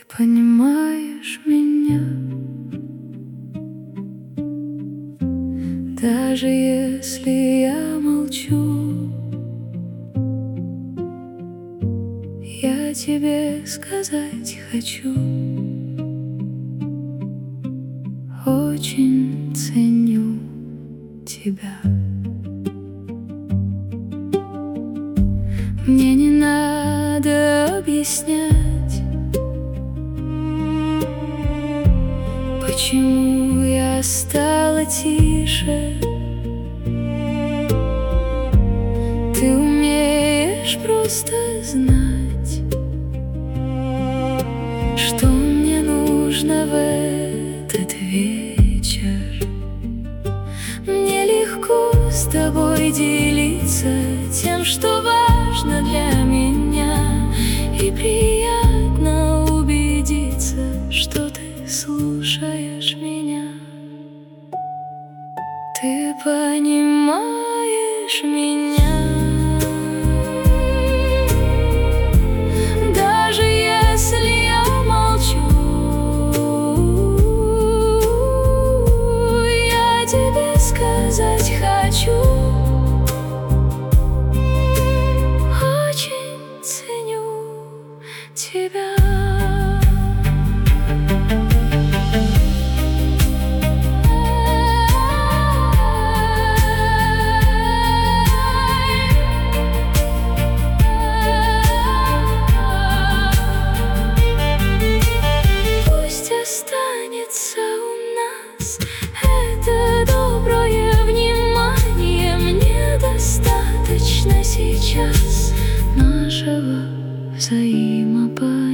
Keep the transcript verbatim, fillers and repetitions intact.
понимаешь меня, даже если я молчу. Я тебе сказать хочу: очень ценю тебя. Мне не надо объяснять, почему я стала тише. Ты умеешь просто знать, что мне нужно в этот вечер. Мне легко с тобой делиться тем, что важно для меня, и приятно убедиться, что ты слушаешь меня. Ты понимаешь меня, даже если я молчу. Я тебе сказать хочу: очень ценю тебя. Останется у нас это доброе внимание. Мне достаточно сейчас нашего взаимопонимания.